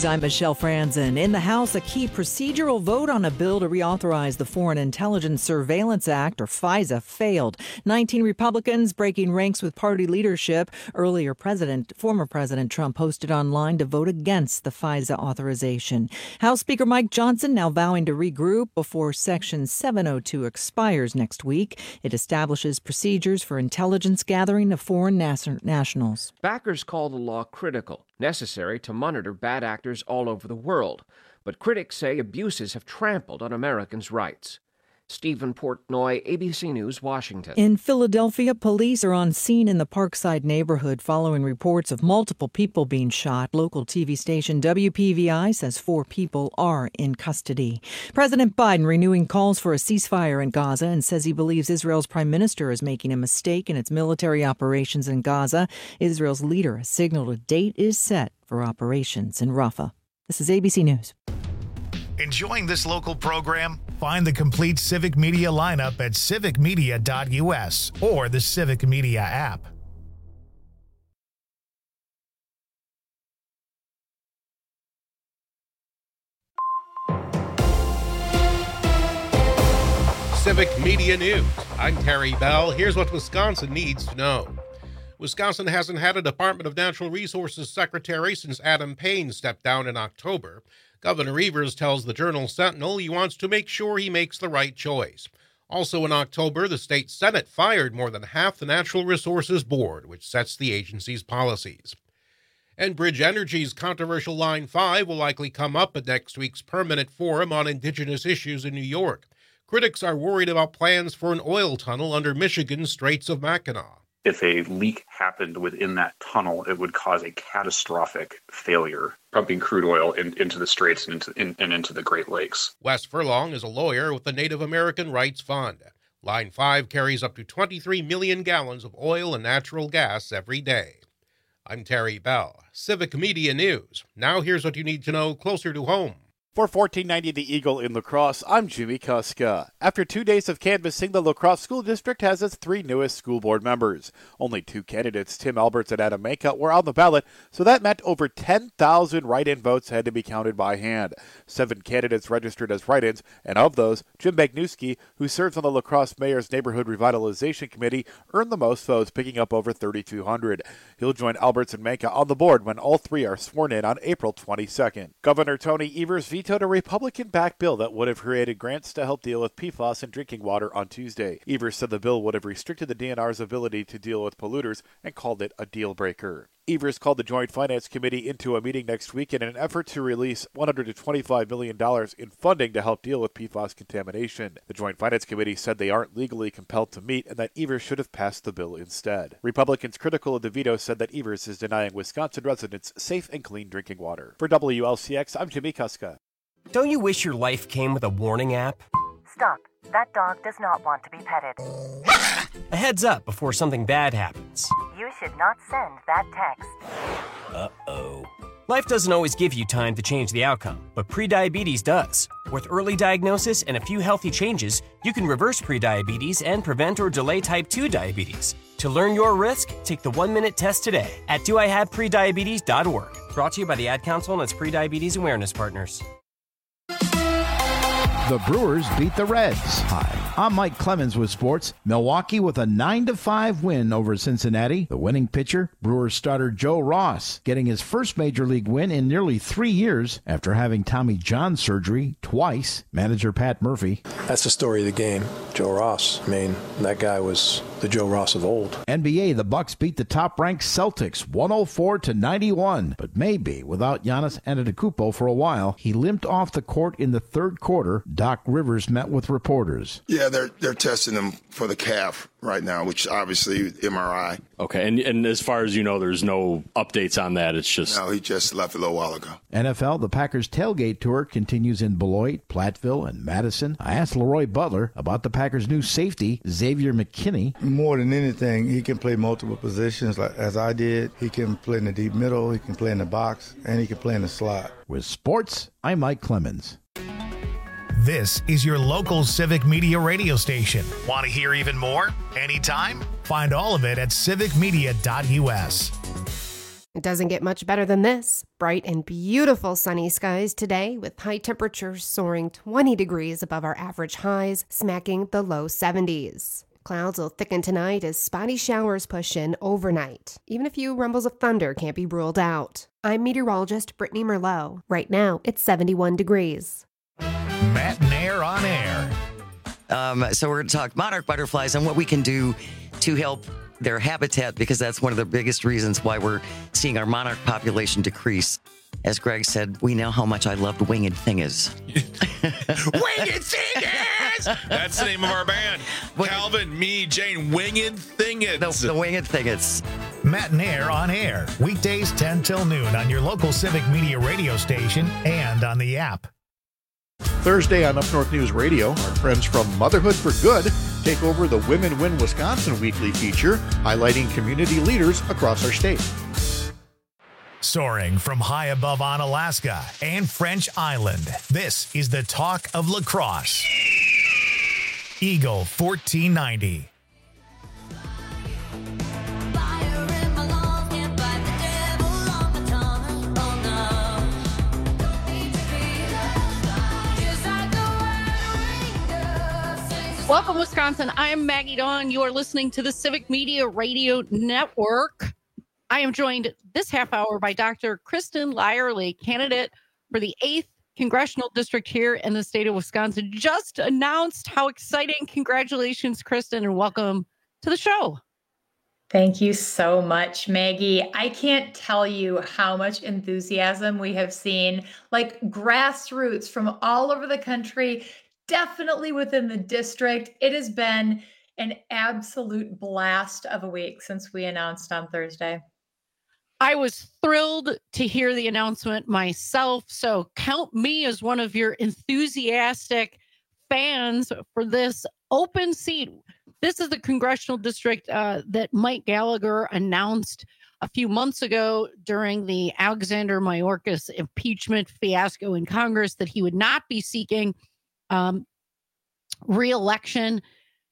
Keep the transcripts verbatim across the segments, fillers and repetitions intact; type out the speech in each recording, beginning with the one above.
News, I'm Michelle Franzen. In the House, a key procedural vote on a bill to reauthorize the Foreign Intelligence Surveillance Act, or FISA, failed. nineteen Republicans breaking ranks with party leadership. Earlier, President, former President Trump posted online to vote against the FISA authorization. House Speaker Mike Johnson now vowing to regroup before Section seven oh two expires next week. It establishes procedures for intelligence gathering of foreign nas- nationals. Backers call the law critical, necessary to monitor bad actors all over the world. But critics say abuses have trampled on Americans' rights. Stephen Portnoy, A B C News, Washington. In Philadelphia, police are on scene in the Parkside neighborhood following reports of multiple people being shot. Local T V station W P V I says four people are in custody. President Biden renewing calls for a ceasefire in Gaza and says he believes Israel's prime minister is making a mistake in its military operations in Gaza. Israel's leader has signaled a date is set for operations in Rafah. This is A B C News. Enjoying this local program? Find the complete Civic Media lineup at civic media dot u s or the Civic Media app. Civic Media News. I'm Terry Bell. Here's what Wisconsin needs to know. Wisconsin hasn't had a Department of Natural Resources secretary since Adam Payne stepped down in October. Governor Evers tells the Journal Sentinel he wants to make sure he makes the right choice. Also in October, the state Senate fired more than half the Natural Resources Board, which sets the agency's policies. Enbridge Energy's controversial Line five will likely come up at next week's Permanent Forum on Indigenous Issues in New York. Critics are worried about plans for an oil tunnel under Michigan's Straits of Mackinac. If a leak happened within that tunnel, it would cause a catastrophic failure, pumping crude oil in, into the Straits and into, in, and into the Great Lakes. Wes Furlong is a lawyer with the Native American Rights Fund. Line five carries up to twenty-three million gallons of oil and natural gas every day. I'm Terry Bell, Civic Media News. Now here's what you need to know closer to home. For fourteen ninety The Eagle in La Crosse, I'm Jimmy Kuska. After two days of canvassing, the La Crosse School District has its three newest school board members. Only two candidates, Tim Alberts and Adam Manka, were on the ballot, so that meant over ten thousand write-in votes had to be counted by hand. Seven candidates registered as write-ins, and of those, Jim Bagnuski, who serves on the La Crosse Mayor's Neighborhood Revitalization Committee, earned the most votes, picking up over thirty-two hundred. He'll join Alberts and Manka on the board when all three are sworn in on April twenty-second. Governor Tony Evers vetoed a Republican-backed bill that would have created grants to help deal with P FAS in drinking water on Tuesday. Evers said the bill would have restricted the D N R's ability to deal with polluters and called it a deal breaker. Evers called the Joint Finance Committee into a meeting next week in an effort to release one hundred twenty-five million dollars in funding to help deal with P FAS contamination. The Joint Finance Committee said they aren't legally compelled to meet and that Evers should have passed the bill instead. Republicans critical of the veto said that Evers is denying Wisconsin residents safe and clean drinking water. For W L C X, I'm Jimmy Kuska. Don't you wish your life came with a warning app? Stop. That dog does not want to be petted. A heads up before something bad happens. You should not send that text. Uh-oh. Life doesn't always give you time to change the outcome, but prediabetes does. With early diagnosis and a few healthy changes, you can reverse prediabetes and prevent or delay type two diabetes. To learn your risk, take the one-minute test today at do I have prediabetes dot org. Brought to you by the Ad Council and its prediabetes awareness partners. The Brewers beat the Reds. Hi, I'm Mike Clemens with sports. Milwaukee with a nine to five win over Cincinnati. The winning pitcher, Brewers starter Joe Ross, getting his first major league win in nearly three years after having Tommy John surgery twice. Manager Pat Murphy. That's the story of the game. Joe Ross. I mean, that guy was the Joe Ross of old. N B A, the Bucks beat the top-ranked Celtics one oh four to ninety-one, but maybe without Giannis Antetokounmpo for a while. He limped off the court in the third quarter. Doc Rivers met with reporters. Yeah, they're they're testing him for the calf right now, which obviously M R I. Okay, and and as far as you know, there's no updates on that. It's just no, he just left a little while ago. N F L, the Packers tailgate tour continues in Beloit, Platteville, and Madison. I asked Leroy Butler about the Packers' new safety, Xavier McKinney. More than anything, he can play multiple positions, like as I did. He can play in the deep middle, he can play in the box, and he can play in the slot. With sports, I'm Mike Clemens. This is your local Civic Media radio station. Want to hear even more? Anytime? Find all of it at civic media dot u s. It doesn't get much better than this. Bright and beautiful sunny skies today with high temperatures soaring twenty degrees above our average highs, smacking the low seventies. Clouds will thicken tonight as spotty showers push in overnight. Even a few rumbles of thunder can't be ruled out. I'm meteorologist Brittany Merlot. Right now, it's seventy-one degrees. Matt and Air on Air. Um, so we're going to talk monarch butterflies and what we can do to help their habitat, because that's one of the biggest reasons why we're seeing our monarch population decrease. As Greg said, we know how much I loved Winged Thingers. Winged Thingers! That's the name of our band. Calvin, me, Jane, Winged Thingers. The, the Winged Thingers. Matt and Air on Air. Weekdays ten till noon on your local Civic Media radio station and on the app. Thursday on Up North News Radio, our friends from Motherhood for Good take over the Women Win Wisconsin weekly feature, highlighting community leaders across our state. Soaring from high above Onalaska and French Island, this is the talk of lacrosse. Eagle fourteen ninety. Welcome, Wisconsin. I'm Maggie Dawn. You are listening to the Civic Media Radio Network. I am joined this half hour by Doctor Kristen Lyerly, candidate for the eighth Congressional District here in the state of Wisconsin. Just announced. How exciting. Congratulations, Kristen, and welcome to the show. Thank you so much, Maggie. I can't tell you how much enthusiasm we have seen, like grassroots from all over the country. Definitely within the district. It has been an absolute blast of a week since we announced on Thursday. I was thrilled to hear the announcement myself. So count me as one of your enthusiastic fans for this open seat. This is the congressional district uh, that Mike Gallagher announced a few months ago during the Alexander Mayorkas impeachment fiasco in Congress that he would not be seeking Um, re-election.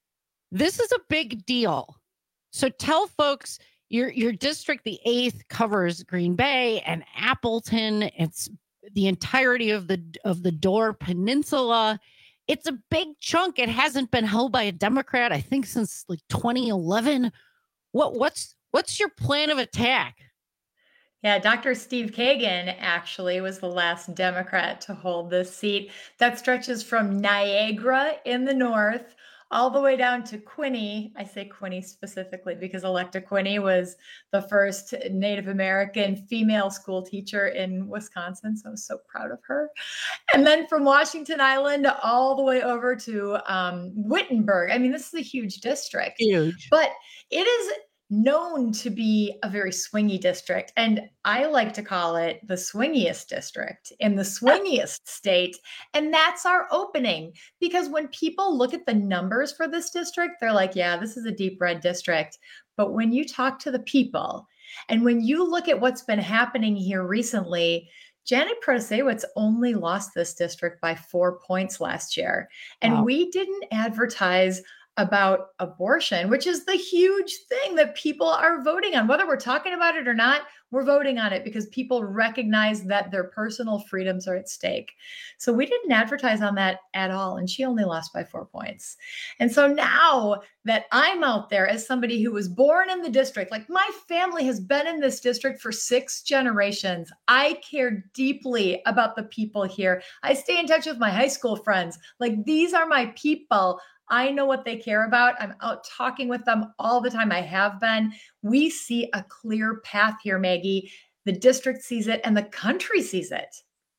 This is a big deal. So tell folks your your district, the eighth, covers Green Bay and Appleton. It's the entirety of the of the Door Peninsula. It's a big chunk. It hasn't been held by a Democrat, I think, since like twenty eleven. What what's what's your plan of attack? Yeah, Doctor Steve Kagan actually was the last Democrat to hold this seat. That stretches from Niagara in the north all the way down to Quinney. I say Quinney specifically because Electa Quinney was the first Native American female school teacher in Wisconsin. So I was so proud of her. And then from Washington Island all the way over to um, Wittenberg. I mean, this is a huge district. Huge. But it is known to be a very swingy district. And I like to call it the swingiest district in the swingiest state. And that's our opening, because when people look at the numbers for this district, they're like, yeah, this is a deep red district. But when you talk to the people and when you look at what's been happening here recently, Janet Protasiewicz only lost this district by four points last year. And wow. we didn't advertise about abortion, which is the huge thing that people are voting on. Whether we're talking about it or not, we're voting on it because people recognize that their personal freedoms are at stake. So we didn't advertise on that at all. And she only lost by four points. And so now that I'm out there as somebody who was born in the district, like my family has been in this district for six generations. I care deeply about the people here. I stay in touch with my high school friends. Like, these are my people. I know what they care about. I'm out talking with them all the time. I have been. We see a clear path here, Maggie. The district sees it and the country sees it.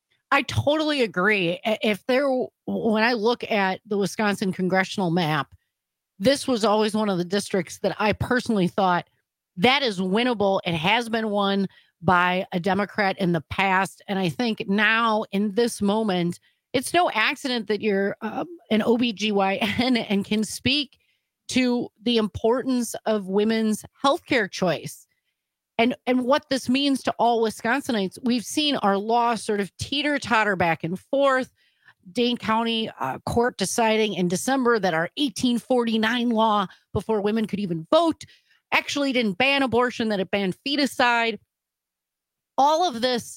I totally agree. If there, when I look at the Wisconsin congressional map, this was always one of the districts that I personally thought that is winnable. It has been won by a Democrat in the past. And I think now in this moment, it's no accident that you're um, an O B G Y N and can speak to the importance of women's healthcare choice and, and what this means to all Wisconsinites. We've seen our law sort of teeter-totter back and forth. Dane County uh, court deciding in December that our eighteen forty-nine law, before women could even vote, actually didn't ban abortion, that it banned feticide. all of this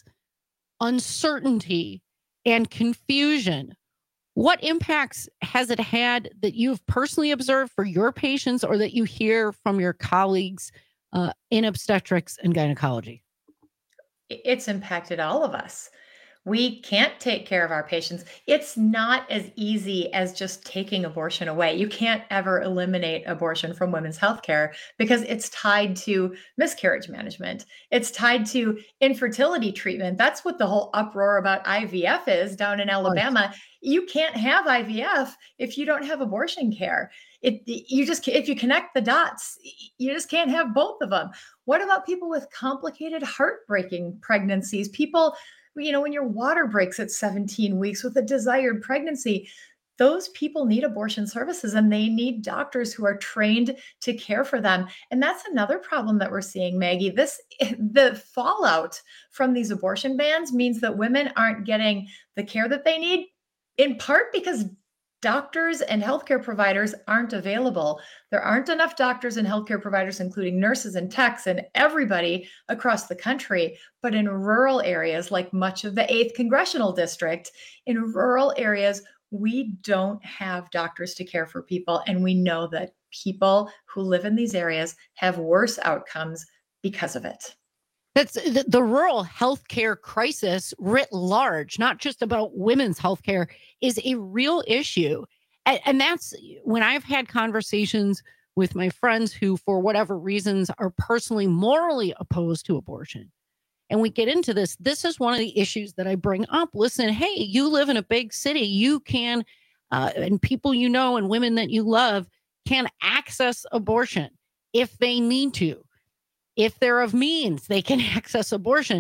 uncertainty and confusion, what impacts has it had that you've personally observed for your patients or that you hear from your colleagues uh, in obstetrics and gynecology? It's impacted all of us. We can't take care of our patients. It's not as easy as just taking abortion away. You can't ever eliminate abortion from women's healthcare because it's tied to miscarriage management. It's tied to infertility treatment. That's what the whole uproar about I V F is down in Alabama. Right. You can't have I V F if you don't have abortion care. It, you just, if you connect the dots, you just can't have both of them. What about people with complicated, heartbreaking pregnancies? People, you know, when your water breaks at seventeen weeks with a desired pregnancy, those people need abortion services and they need doctors who are trained to care for them. And that's another problem that we're seeing, Maggie. This, the fallout from these abortion bans means that women aren't getting the care that they need, in part because doctors and healthcare providers aren't available. There aren't enough doctors and healthcare providers, including nurses and techs and everybody across the country. But in rural areas, like much of the eighth Congressional District, in rural areas, we don't have doctors to care for people. And we know that people who live in these areas have worse outcomes because of it. That's the, the rural healthcare crisis writ large, not just about women's healthcare, is a real issue. And, and that's when I've had conversations with my friends who, for whatever reasons, are personally morally opposed to abortion. And we get into this. This is one of the issues that I bring up. Listen, hey, you live in a big city. You can, uh, and people you know and women that you love can access abortion if they need to. If they're of means, they can access abortion.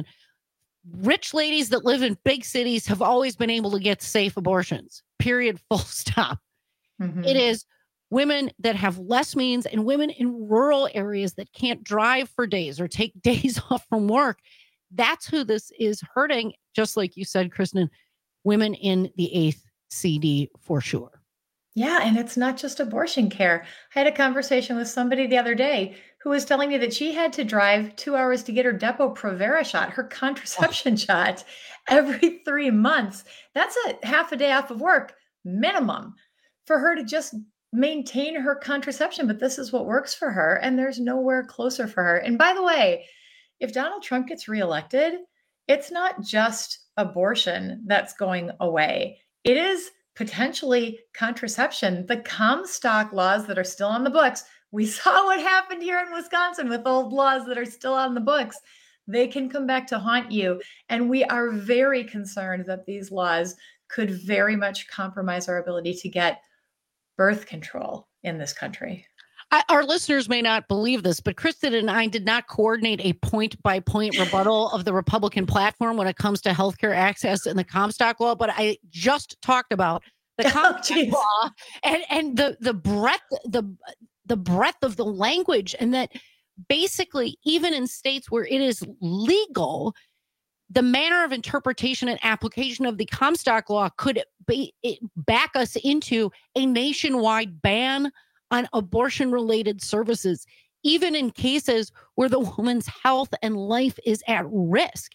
Rich ladies that live in big cities have always been able to get safe abortions, period, full stop. Mm-hmm. It is women that have less means and women in rural areas that can't drive for days or take days off from work. That's who this is hurting, just like you said, Kristen, women in the eighth C D for sure. Yeah, and it's not just abortion care. I had a conversation with somebody the other day who was telling me that she had to drive two hours to get her Depo-Provera shot, her contraception oh. shot, every three months. That's a half a day off of work, minimum, for her to just maintain her contraception. But this is what works for her, and there's nowhere closer for her. And by the way, if Donald Trump gets reelected, it's not just abortion that's going away. It is potentially contraception. The Comstock laws that are still on the books, we saw what happened here in Wisconsin with old laws that are still on the books. They can come back to haunt you. And we are very concerned that these laws could very much compromise our ability to get birth control in this country. I, our listeners may not believe this, but Kristen and I did not coordinate a point-by-point rebuttal of the Republican platform when it comes to healthcare access and the Comstock law. But I just talked about the Comstock oh, law and and the the breadth the the breadth of the language, and that basically even in states where it is legal, the manner of interpretation and application of the Comstock law could be it back us into a nationwide ban on abortion-related services, even in cases where the woman's health and life is at risk.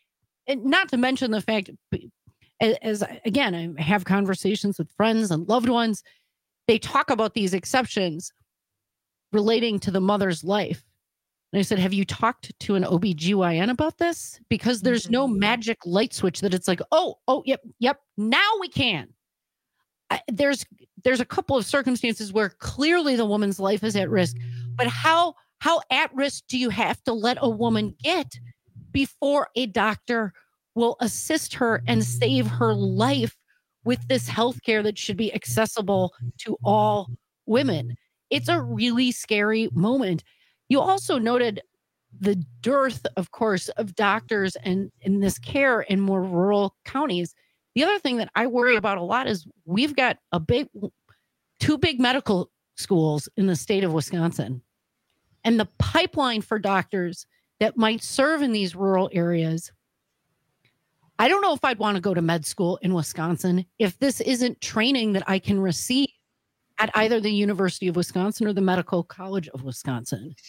And not to mention the fact, as, as again, I have conversations with friends and loved ones, they talk about these exceptions relating to the mother's life. And I said, have you talked to an O B G Y N about this? Because there's no magic light switch that it's like, oh, oh, yep, yep, now we can. I, there's there's a couple of circumstances where clearly the woman's life is at risk, but how how at risk do you have to let a woman get before a doctor will assist her and save her life with this health care that should be accessible to all women? It's a really scary moment. You also noted the dearth, of course, of doctors and in this care in more rural counties. The other thing that I worry about a lot is we've got a big, two big medical schools in the state of Wisconsin, and the pipeline for doctors that might serve in these rural areas. I don't know if I'd want to go to med school in Wisconsin if this isn't training that I can receive at either the University of Wisconsin or the Medical College of Wisconsin.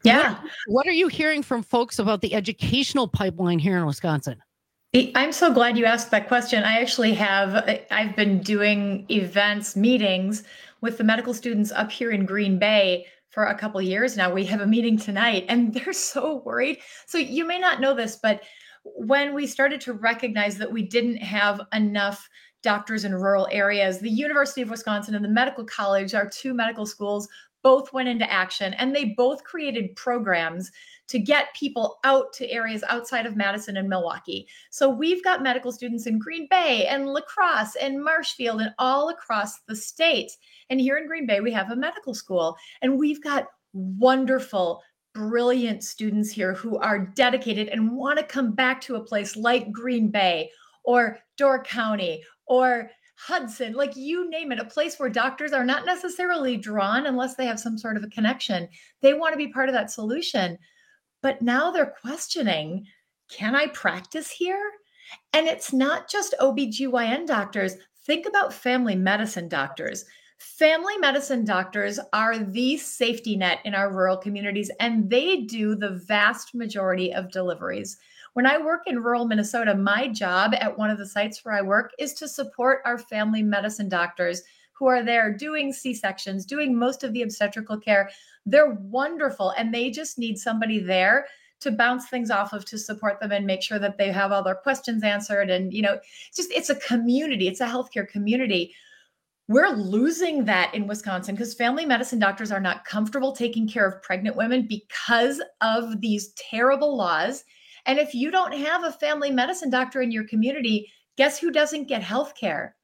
Yeah. What, what are you hearing from folks about the educational pipeline here in Wisconsin? I'm so glad you asked that question. I actually have, I've been doing events, meetings with the medical students up here in Green Bay for a couple of years now. We have a meeting tonight and they're so worried. So you may not know this, but when we started to recognize that we didn't have enough doctors in rural areas, the University of Wisconsin and the Medical College, our two medical schools, both went into action, and they both created programs to get people out to areas outside of Madison and Milwaukee. So we've got medical students in Green Bay and La Crosse and Marshfield and all across the state. And here in Green Bay, we have a medical school, and we've got wonderful, brilliant students here who are dedicated and want to come back to a place like Green Bay or Door County or Hudson, like you name it, a place where doctors are not necessarily drawn unless they have some sort of a connection. They want to be part of that solution. But now they're questioning, can I practice here? And it's not just O B G Y N doctors. Think about family medicine doctors. Family medicine doctors are the safety net in our rural communities, and they do the vast majority of deliveries. When I work in rural Minnesota, my job at one of the sites where I work is to support our family medicine doctors who are there doing C-sections, doing most of the obstetrical care. They're wonderful, and they just need somebody there to bounce things off of, to support them and make sure that they have all their questions answered. And, you know, just it's a community. It's a healthcare community. We're losing that in Wisconsin because family medicine doctors are not comfortable taking care of pregnant women because of these terrible laws. And if you don't have a family medicine doctor in your community, guess who doesn't get health care?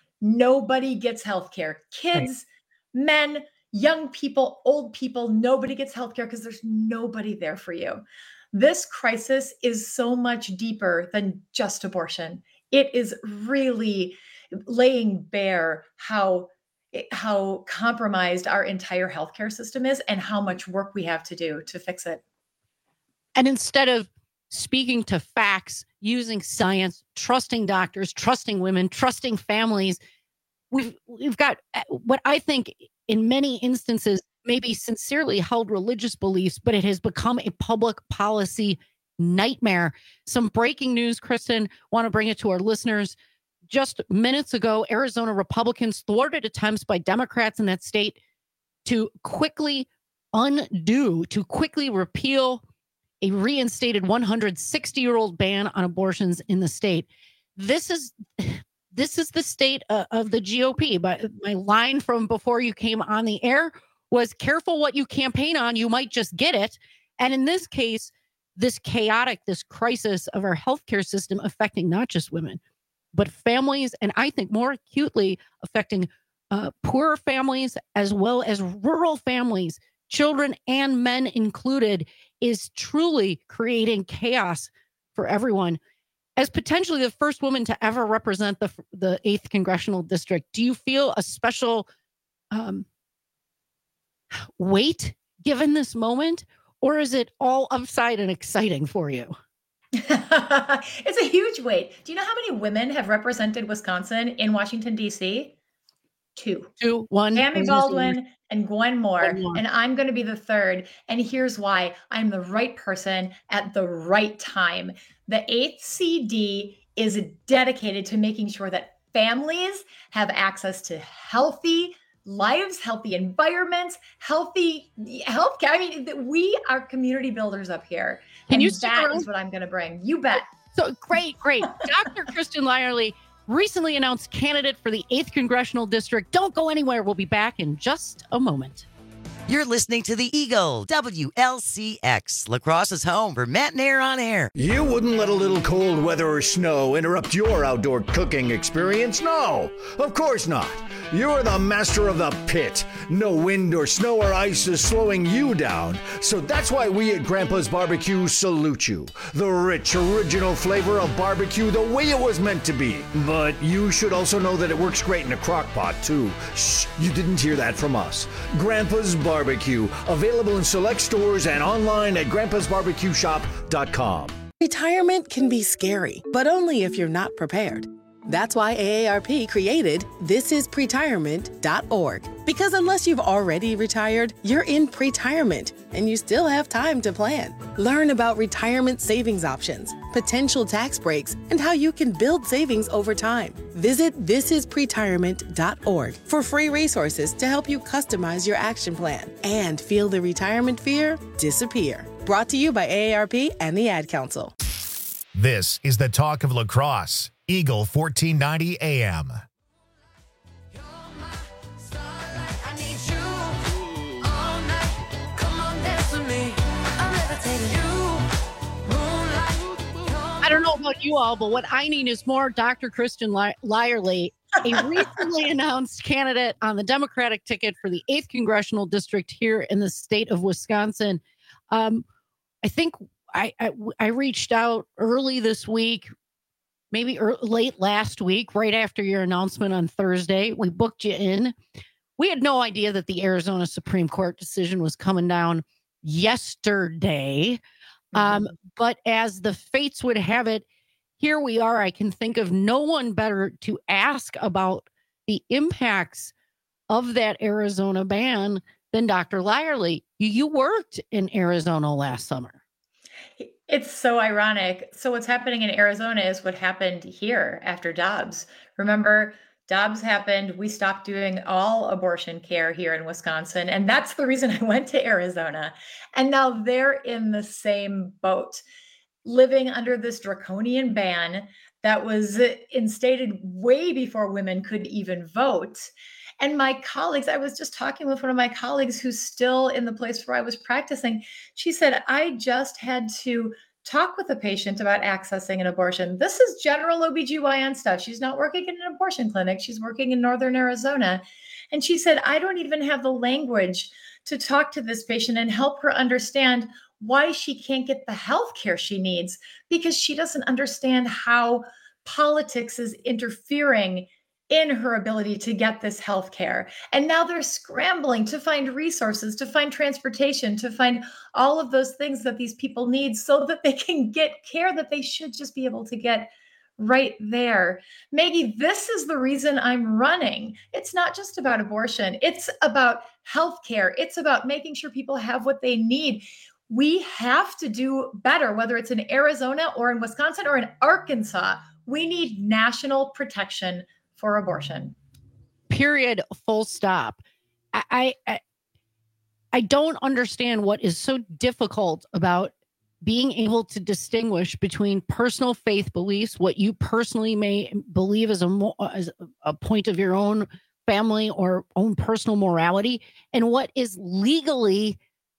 Nobody gets health care. Kids, right. Men, young people, old people, nobody gets health care because there's nobody there for you. This crisis is so much deeper than just abortion. It is really laying bare how, how compromised our entire healthcare system is and how much work we have to do to fix it. And instead of speaking to facts, using science, trusting doctors, trusting women, trusting families, we've we've got what I think in many instances maybe sincerely held religious beliefs, but it has become a public policy nightmare. Some breaking news, Kristen, want to bring it to our listeners. Just minutes ago, Arizona Republicans thwarted attempts by Democrats in that state to quickly undo, to quickly repeal a reinstated one hundred sixty-year-old ban on abortions in the state. This is this is the state uh, of the G O P. But my line from before you came on the air was, careful what you campaign on, you might just get it. And in this case, this chaotic, this crisis of our healthcare system affecting not just women, but families, and I think more acutely affecting uh, poorer families as well as rural families, children and men included, is truly creating chaos for everyone. As potentially the first woman to ever represent the the eighth Congressional District, do you feel a special um, weight given this moment, or is it all upside and exciting for you? It's a huge weight. Do you know how many women have represented Wisconsin in Washington, D C? Two. Two, one. Tammy Baldwin and Gwen Moore, Gwen Moore. And I'm going to be the third. And here's why. I'm the right person at the right time. The eighth C D is dedicated to making sure that families have access to healthy lives, healthy environments, healthy healthcare. I mean, we are community builders up here. Can and you that is what I'm going to bring. You bet. So great, great. Doctor Kristen Lyerly, recently announced candidate for the eighth Congressional District. Don't go anywhere. We'll be back in just a moment. You're listening to The Eagle, W L C X, La Crosse's home for Matt and Air on Air. You wouldn't let a little cold weather or snow interrupt your outdoor cooking experience? No, of course not. You're the master of the pit. No wind or snow or ice is slowing you down. So that's why we at Grandpa's Barbecue salute you. The rich, original flavor of barbecue the way it was meant to be. But you should also know that it works great in a crock pot, too. Shh, you didn't hear that from us. Grandpa's Barbecue. Barbecue, available in select stores and online at grandpas barbecue shop dot com. Retirement can be scary, but only if you're not prepared. That's why A A R P created this is pretirement dot org. Because unless you've already retired, you're in pretirement, and you still have time to plan. Learn about retirement savings options, potential tax breaks, and how you can build savings over time. Visit this is pretirement dot org for free resources to help you customize your action plan and feel the retirement fear disappear. Brought to you by A A R P and the Ad Council. This is the Talk of La Crosse, Eagle fourteen ninety A M. I don't know about you all, but what I need is more Doctor Kristen Lyerly, a recently announced candidate on the Democratic ticket for the eighth Congressional District here in the state of Wisconsin. Um, I think I, I, I reached out early this week, maybe early, late last week, right after your announcement on Thursday. We booked you in. We had no idea that the Arizona Supreme Court decision was coming down yesterday. Um, but as the fates would have it, here we are. I can think of no one better to ask about the impacts of that Arizona ban than Doctor Lyerly. You, you worked in Arizona last summer. It's so ironic. So what's happening in Arizona is what happened here after Dobbs. Remember, Dobbs happened. We stopped doing all abortion care here in Wisconsin. And that's the reason I went to Arizona. And now they're in the same boat, living under this draconian ban that was instated way before women could even vote. And my colleagues, I was just talking with one of my colleagues who's still in the place where I was practicing. She said, I just had to talk with a patient about accessing an abortion. This is general O B G Y N stuff. She's not working in an abortion clinic. She's working in Northern Arizona. And she said, I don't even have the language to talk to this patient and help her understand why she can't get the health care she needs, because she doesn't understand how politics is interfering in her ability to get this health care. And now they're scrambling to find resources, to find transportation, to find all of those things that these people need so that they can get care that they should just be able to get right there. Maggie, this is the reason I'm running. It's not just about abortion. It's about health care. It's about making sure people have what they need. We have to do better, whether it's in Arizona or in Wisconsin or in Arkansas. We need national protection for abortion. Period. Full stop. I, I I don't understand what is so difficult about being able to distinguish between personal faith beliefs, what you personally may believe as a as a point of your own family or own personal morality, and what is legally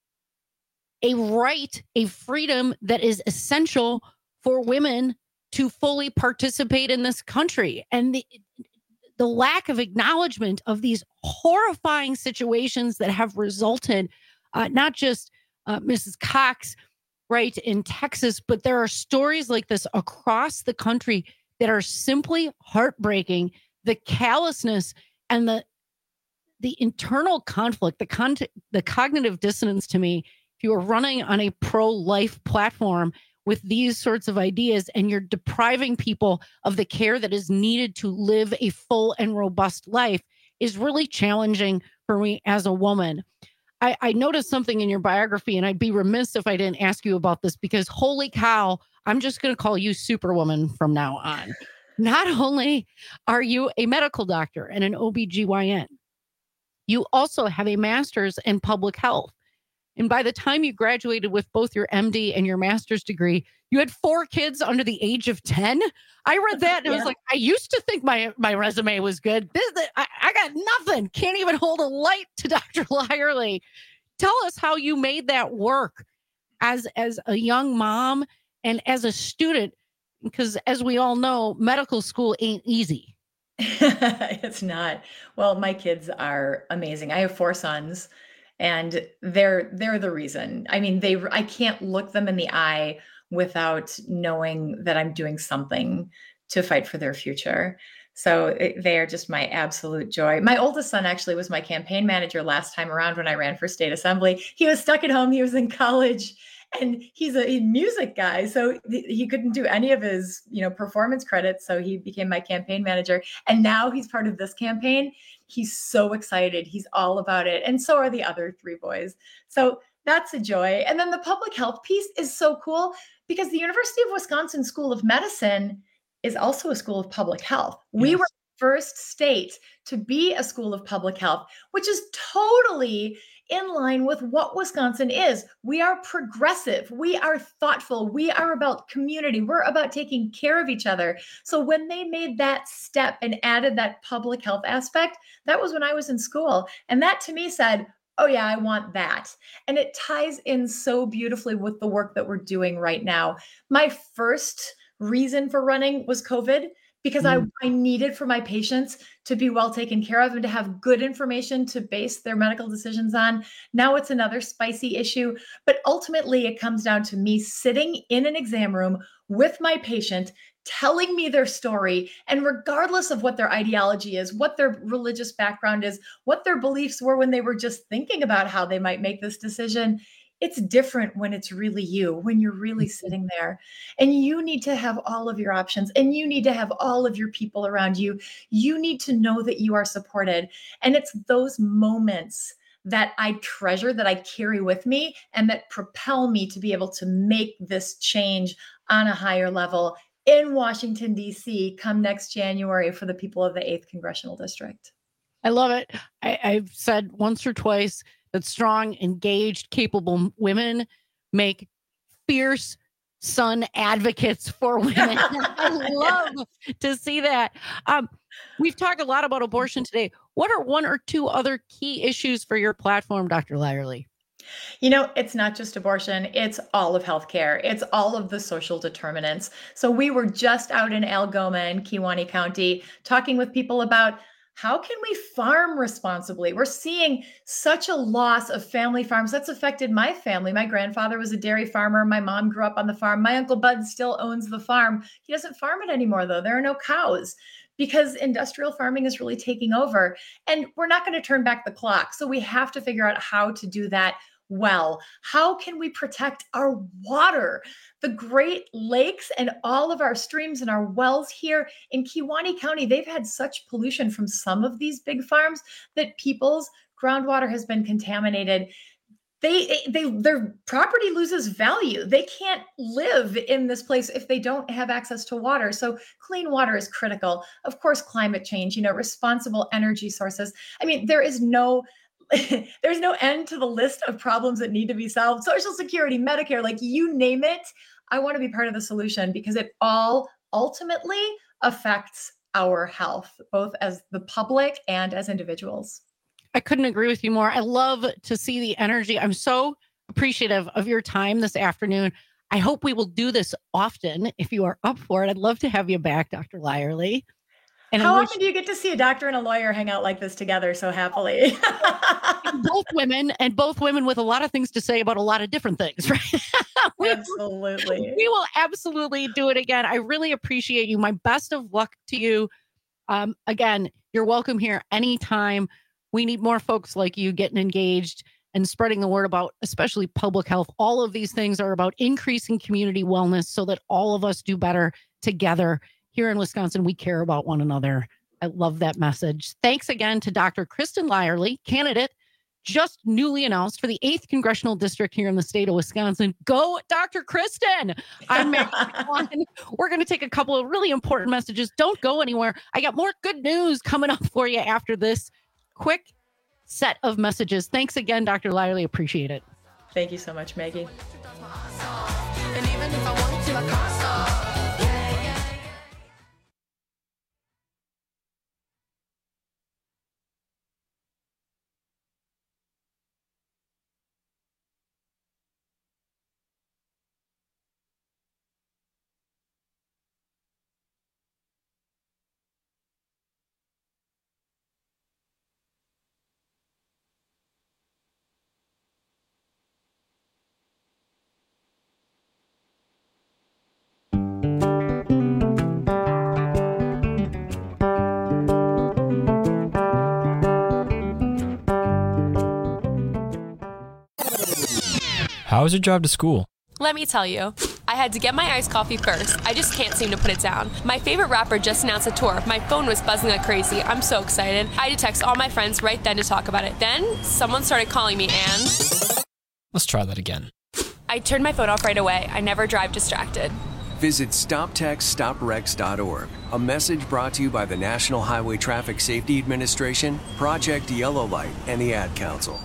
a right, a freedom that is essential for women to fully participate in this country. And the, the lack of acknowledgement of these horrifying situations that have resulted, uh, not just uh, Missus Cox, right, in Texas, but there are stories like this across the country that are simply heartbreaking. The callousness and the the internal conflict, the con- the cognitive dissonance to me, if you are running on a pro-life platform with these sorts of ideas and you're depriving people of the care that is needed to live a full and robust life, is really challenging for me as a woman. I, I noticed something in your biography, and I'd be remiss if I didn't ask you about this, because holy cow, I'm just going to call you Superwoman from now on. Not only are you a medical doctor and an O B G Y N, you also have a master's in public health. And by the time you graduated with both your M D and your master's degree, you had four kids under the age of ten. I read that and yeah. I was like, I used to think my, my resume was good. This, I, I got nothing. Can't even hold a light to Doctor Lyerly. Tell us how you made that work as, as a young mom and as a student, because as we all know, medical school ain't easy. It's not. Well, my kids are amazing. I have four sons. And they're they're the reason. I mean, they I can't look them in the eye without knowing that I'm doing something to fight for their future. So it, they are just my absolute joy. My oldest son actually was my campaign manager last time around when I ran for state assembly. He was stuck at home. He was in college. And he's a, a music guy, so he couldn't do any of his, you know, performance credits. So he became my campaign manager. And now he's part of this campaign. He's so excited. He's all about it. And so are the other three boys. So that's a joy. And then the public health piece is so cool because the University of Wisconsin School of Medicine is also a school of public health. Yes. We were the first state to be a school of public health, which is totally in line with what Wisconsin is. We are progressive. We are thoughtful. We are about community. We're about taking care of each other. So when they made that step and added that public health aspect, that was when I was in school. And that to me said, oh yeah, I want that. And it ties in so beautifully with the work that we're doing right now. My first reason for running was COVID. Because mm. I, I needed for my patients to be well taken care of and to have good information to base their medical decisions on. Now it's another spicy issue, but ultimately it comes down to me sitting in an exam room with my patient, telling me their story. And regardless of what their ideology is, what their religious background is, what their beliefs were when they were just thinking about how they might make this decision, it's different when it's really you, when you're really sitting there. And you need to have all of your options and you need to have all of your people around you. You need to know that you are supported. And it's those moments that I treasure, that I carry with me, and that propel me to be able to make this change on a higher level in Washington, D C come next January for the people of the eighth Congressional District. I love it. I, I've said once or twice that strong, engaged, capable women make fierce son advocates for women. I love to see that. Um, we've talked a lot about abortion today. What are one or two other key issues for your platform, Doctor Lyerly? You know, it's not just abortion. It's all of healthcare. It's all of the social determinants. So we were just out in Algoma in Kewaunee County talking with people about how can we farm responsibly? We're seeing such a loss of family farms. That's affected my family. My grandfather was a dairy farmer. My mom grew up on the farm. My Uncle Bud still owns the farm. He doesn't farm it anymore, though. There are no cows because industrial farming is really taking over. And we're not going to turn back the clock. So we have to figure out how to do that well. How can we protect our water? The Great Lakes and all of our streams and our wells here in Kewaunee County, they've had such pollution from some of these big farms that people's groundwater has been contaminated. They, they, their property loses value. They can't live in this place if they don't have access to water. So clean water is critical. Of course, climate change, you know, responsible energy sources. I mean, there is no there's no end to the list of problems that need to be solved. Social Security, Medicare, like you name it. I want to be part of the solution because it all ultimately affects our health, both as the public and as individuals. I couldn't agree with you more. I love to see the energy. I'm so appreciative of your time this afternoon. I hope we will do this often. If you are up for it, I'd love to have you back, Doctor Lyerly. And how wish- often do you get to see a doctor and a lawyer hang out like this together so happily? Both women and both women with a lot of things to say about a lot of different things, right? we, absolutely. We will absolutely do it again. I really appreciate you. My best of luck to you. Um, again, you're welcome here anytime. We need more folks like you getting engaged and spreading the word about, especially public health. All of these things are about increasing community wellness so that all of us do better together. Here in Wisconsin, we care about one another. I love that message. Thanks again to Doctor Kristen Lyerly, candidate just newly announced for the eighth Congressional District here in the state of Wisconsin. Go, Doctor Kristen. I'm Megan. We're going to take a couple of really important messages. Don't go anywhere. I got more good news coming up for you after this quick set of messages. Thanks again, Doctor Lyerly. Appreciate it. Thank you so much, Maggie. How is your drive to school? Let me tell you, I had to get my iced coffee first. I just can't seem to put it down. My favorite rapper just announced a tour. My phone was buzzing like crazy. I'm so excited. I had to text all my friends right then to talk about it. Then, someone started calling me and... Let's try that again. I turned my phone off right away. I never drive distracted. Visit stop text stop wrecks dot org. A message brought to you by the National Highway Traffic Safety Administration, Project Yellow Light, and the Ad Council.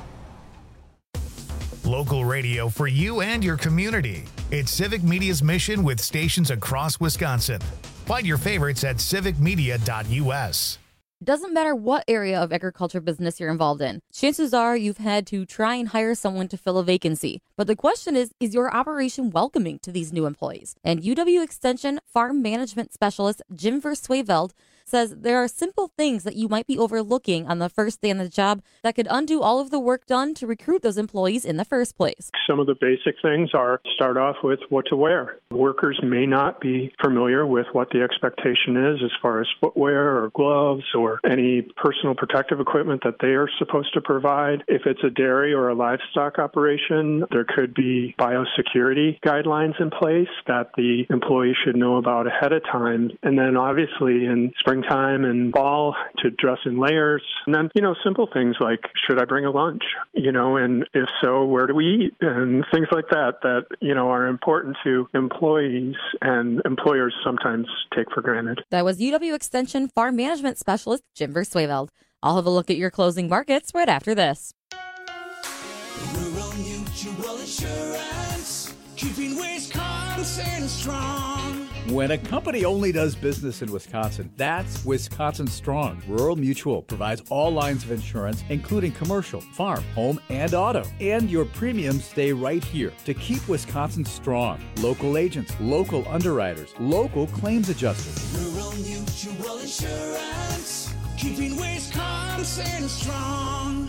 Local radio for you and your community. It's Civic Media's mission with stations across Wisconsin. Find your favorites at civic media dot u s. Doesn't matter what area of agriculture business you're involved in. Chances are you've had to try and hire someone to fill a vacancy. But the question is, is your operation welcoming to these new employees? And U W Extension Farm Management Specialist Jim Versweveld says there are simple things that you might be overlooking on the first day on the job that could undo all of the work done to recruit those employees in the first place. Some of the basic things are start off with what to wear. Workers may not be familiar with what the expectation is as far as footwear or gloves or any personal protective equipment that they are supposed to provide. If it's a dairy or a livestock operation, there could be biosecurity guidelines in place that the employee should know about ahead of time. And then obviously in spring time and fall to dress in layers. And then, you know, simple things like, should I bring a lunch? You know, and if so, where do we eat? And things like that, that, you know, are important to employees and employers sometimes take for granted. That was U W Extension Farm Management Specialist Jim Versweveld. I'll have a look at your closing markets right after this. Rural Mutual Insurance, keeping Wisconsin strong. When a company only does business in Wisconsin, that's Wisconsin Strong. Rural Mutual provides all lines of insurance, including commercial, farm, home, and auto. And your premiums stay right here to keep Wisconsin strong. Local agents, local underwriters, local claims adjusters. Rural Mutual Insurance, keeping Wisconsin strong.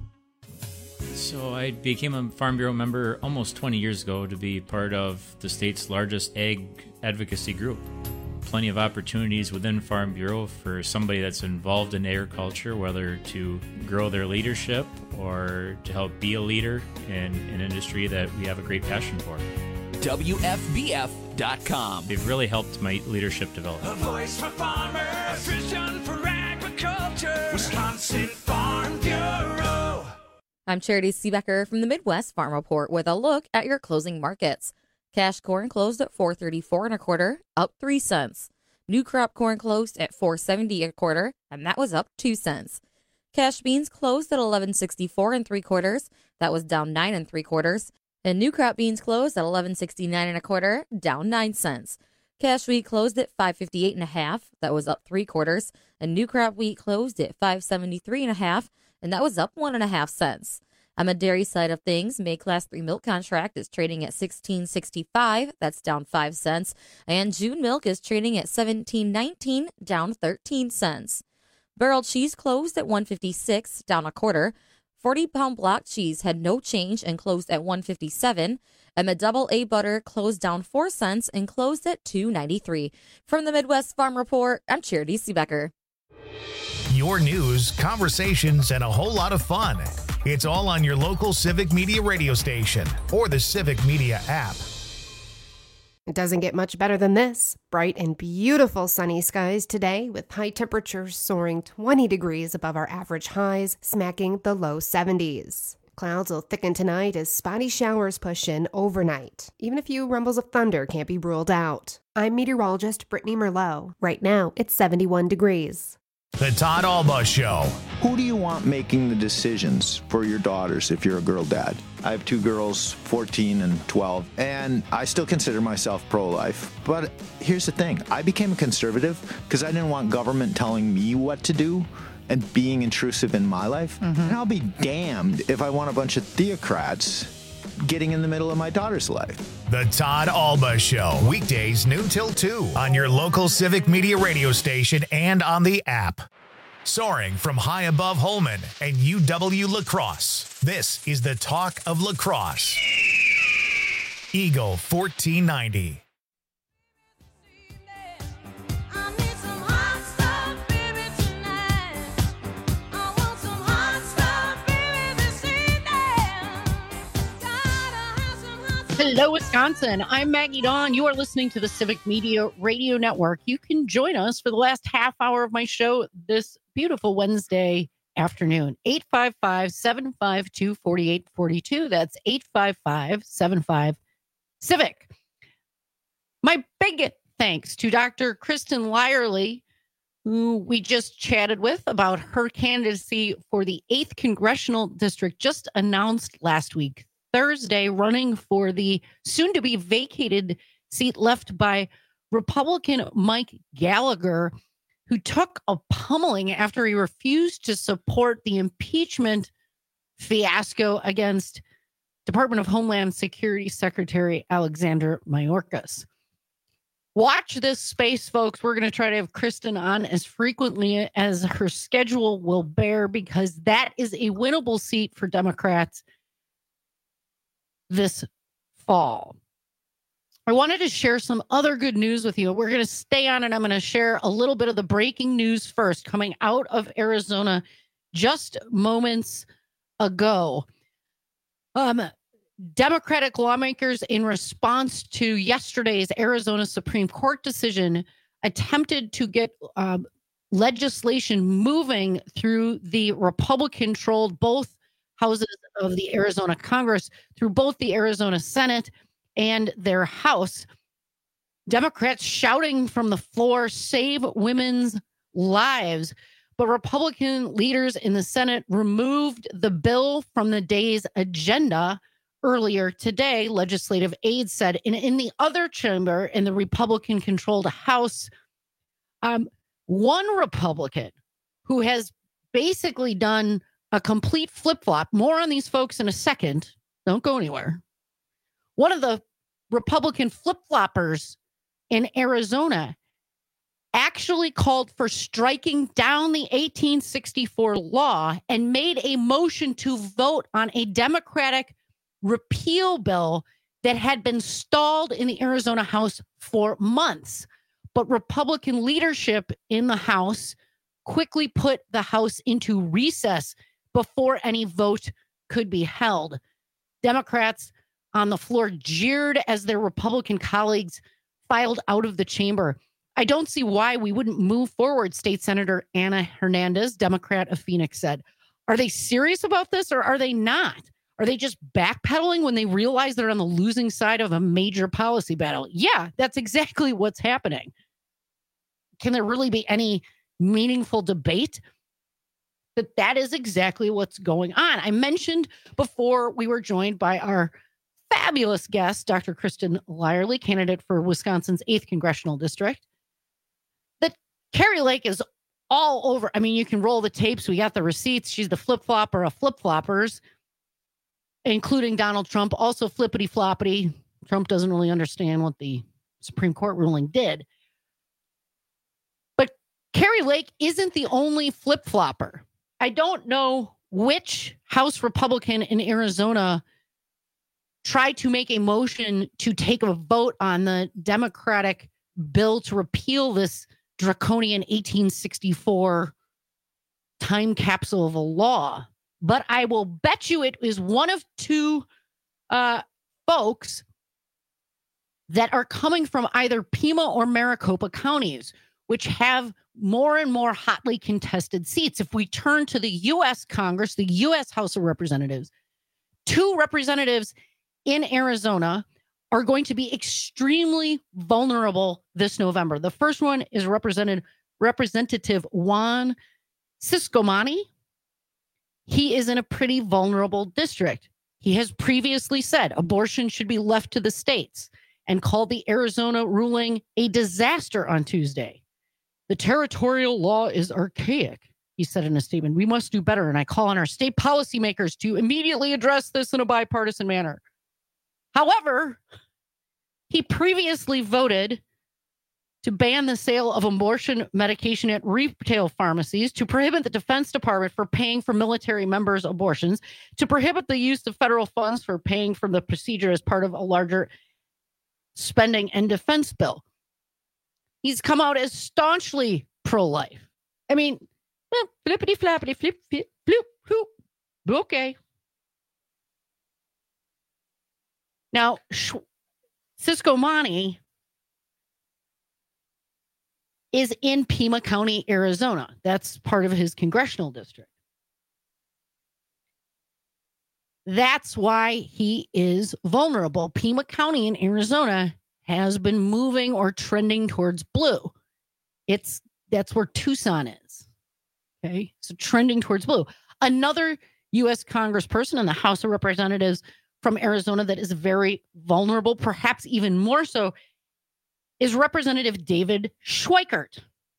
So I became a Farm Bureau member almost twenty years ago to be part of the state's largest ag advocacy group. Plenty of opportunities within Farm Bureau for somebody that's involved in agriculture, whether to grow their leadership or to help be a leader in an industry that we have a great passion for. W F B F dot com. They've really helped my leadership develop. A voice for farmers, vision for agriculture, Wisconsin Farm Bureau. I'm Charity Seebecker from the Midwest Farm Report with a look at your closing markets. Cash corn closed at four thirty-four and a quarter, up three cents. New crop corn closed at four seventy a quarter, and that was up two cents. Cash beans closed at eleven sixty-four and three quarters, that was down nine and three quarters. And new crop beans closed at eleven sixty-nine and a quarter, down nine cents. Cash wheat closed at five fifty-eight and a half, that was up three quarters. And new crop wheat closed at five seventy-three and a half, and that was up one and a half cents. On the dairy side of things, May Class three milk contract is trading at sixteen sixty-five, that's down five cents, and June milk is trading at seventeen nineteen, down thirteen cents. Barrel cheese closed at one fifty-six, down a quarter. forty pound block cheese had no change and closed at one fifty-seven, and the double A butter closed down four cents and closed at two ninety-three. From the Midwest Farm Report, I'm Charity Seebecker. Your news, conversations, and a whole lot of fun. It's all on your local Civic Media radio station or the Civic Media app. It doesn't get much better than this. Bright and beautiful sunny skies today with high temperatures soaring twenty degrees above our average highs, smacking the low seventies. Clouds will thicken tonight as spotty showers push in overnight. Even a few rumbles of thunder can't be ruled out. I'm meteorologist Brittany Merlot. Right now, it's seventy-one degrees. The Todd Alba Show. Who do you want making the decisions for your daughters if you're a girl dad? I have two girls, fourteen and twelve, and I still consider myself pro-life. But here's the thing. I became a conservative because I didn't want government telling me what to do and being intrusive in my life. Mm-hmm. And I'll be damned if I want a bunch of theocrats getting in the middle of my daughter's life. The Todd Alba Show, weekdays noon till two on your local Civic Media radio station and on the app. Soaring from high above Holmen and U W La Crosse, this is the talk of La Crosse. Eagle fourteen ninety. Hello, Wisconsin. I'm Maggie Dawn. You are listening to the Civic Media Radio Network. You can join us for the last half hour of my show this beautiful Wednesday afternoon. eight five five, seven five two, four eight four two. That's eight five five, seven five, CIVIC. My big thanks to Doctor Kristen Lyerly, who we just chatted with about her candidacy for the eighth Congressional District, just announced last week, Thursday, running for the soon-to-be vacated seat left by Republican Mike Gallagher, who took a pummeling after he refused to support the impeachment fiasco against Department of Homeland Security Secretary Alexander Mayorkas. Watch this space, folks. We're going to try to have Kristen on as frequently as her schedule will bear, because that is a winnable seat for Democrats this fall. I wanted to share some other good news with you. We're going to stay on, and I'm going to share a little bit of the breaking news first, coming out of Arizona just moments ago. Um, Democratic lawmakers, in response to yesterday's Arizona Supreme Court decision, attempted to get um, legislation moving through the Republican-controlled both houses of the Arizona Congress, through both the Arizona Senate and their House. Democrats shouting from the floor, "Save women's lives." But Republican leaders in the Senate removed the bill from the day's agenda earlier today, legislative aides said. And in the other chamber, in the Republican-controlled House, um, one Republican who has basically done a complete flip-flop, more on these folks in a second, don't go anywhere. One of the Republican flip-floppers in Arizona actually called for striking down the eighteen sixty-four law and made a motion to vote on a Democratic repeal bill that had been stalled in the Arizona House for months. But Republican leadership in the House quickly put the House into recess before any vote could be held. Democrats on the floor jeered as their Republican colleagues filed out of the chamber. I don't see why we wouldn't move forward, State Senator Ana Hernandez, Democrat of Phoenix, said. Are they serious about this, or are they not? Are they just backpedaling when they realize they're on the losing side of a major policy battle? Yeah, that's exactly what's happening. Can there really be any meaningful debate? That that is exactly what's going on. I mentioned before we were joined by our fabulous guest, Doctor Kristen Lyerly, candidate for Wisconsin's eighth Congressional District, that Kari Lake is all over. I mean, you can roll the tapes. We got the receipts. She's the flip-flopper of flip-floppers, including Donald Trump, also flippity-floppity. Trump doesn't really understand what the Supreme Court ruling did. But Kari Lake isn't the only flip-flopper. I don't know which House Republican in Arizona tried to make a motion to take a vote on the Democratic bill to repeal this draconian eighteen sixty-four time capsule of a law. But I will bet you it is one of two uh, folks that are coming from either Pima or Maricopa counties, which have more and more hotly contested seats. If we turn to the U S Congress, the U S House of Representatives, two representatives in Arizona are going to be extremely vulnerable this November. The first one is Representative, Representative Juan Ciscomani. He is in a pretty vulnerable district. He has previously said abortion should be left to the states and called the Arizona ruling a disaster on Tuesday. The territorial law is archaic, he said in a statement. We must do better, and I call on our state policymakers to immediately address this in a bipartisan manner. However, he previously voted to ban the sale of abortion medication at retail pharmacies, to prohibit the Defense Department for paying for military members' abortions, to prohibit the use of federal funds for paying for the procedure as part of a larger spending and defense bill. He's come out as staunchly pro-life. I mean, eh, flippity flappity flip flip, flip, flip. Okay. Now, Sh- Cisco Monte is in Pima County, Arizona. That's part of his congressional district. That's why he is vulnerable. Pima County in Arizona has been moving or trending towards blue. It's that's where Tucson is. Okay, so trending towards blue. Another U S congressperson in the House of Representatives from Arizona that is very vulnerable, perhaps even more so, is Representative David Schweikert.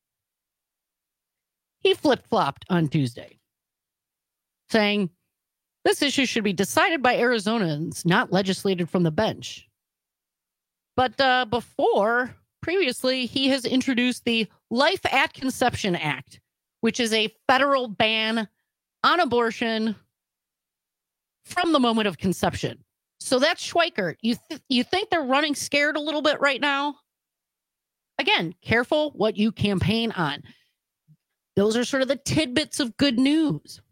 He flip-flopped on Tuesday, saying this issue should be decided by Arizonans, not legislated from the bench. But uh, before, previously, he has introduced the Life at Conception Act, which is a federal ban on abortion from the moment of conception. So that's Schweikert. You, th- you think they're running scared a little bit right now? Again, careful what you campaign on. Those are sort of the tidbits of good news.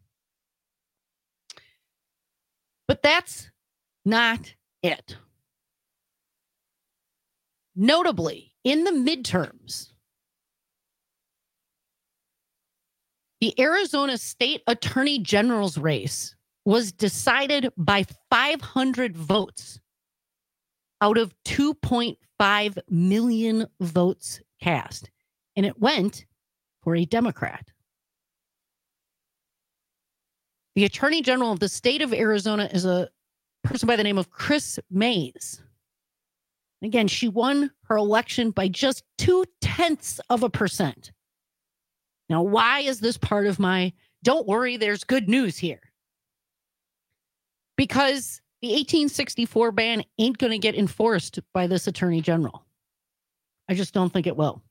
But that's not it. Notably, in the midterms, the Arizona State Attorney General's race was decided by five hundred votes out of two point five million votes cast. And it went for a Democrat. The Attorney General of the state of Arizona is a person by the name of Kris Mayes. Again, she won her election by just two tenths of a percent. Now, why is this part of my, don't worry, there's good news here? Because the eighteen sixty-four ban ain't going to get enforced by this Attorney General. I just don't think it will.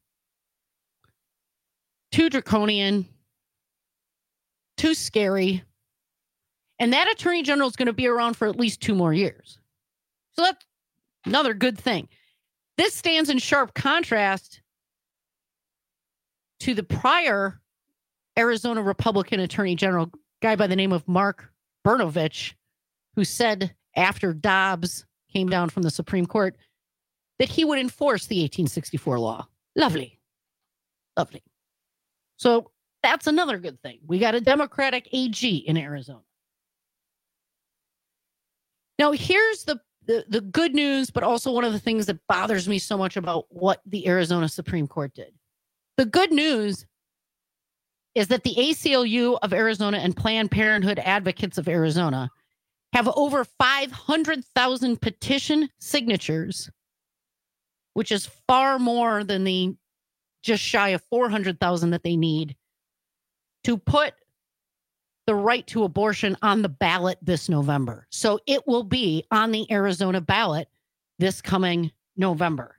Too draconian, too scary. And that Attorney General is going to be around for at least two more years. So that's another good thing. This stands in sharp contrast to the prior Arizona Republican Attorney General, guy by the name of Mark Brnovich, who said after Dobbs came down from the Supreme Court that he would enforce the eighteen sixty-four law. Lovely. Lovely. So that's another good thing. We got a Democratic A G in Arizona. Now, here's the, the, the good news, but also one of the things that bothers me so much about what the Arizona Supreme Court did. The good news is that the A C L U of Arizona and Planned Parenthood Advocates of Arizona have over five hundred thousand petition signatures, which is far more than the just shy of four hundred thousand that they need to put the right to abortion on the ballot this November. So it will be on the Arizona ballot this coming November.